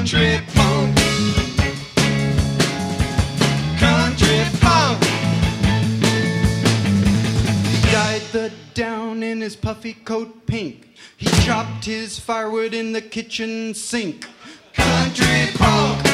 Country punk. Country punk. He dyed the down in his puffy coat pink. He chopped his firewood in the kitchen sink. Country punk.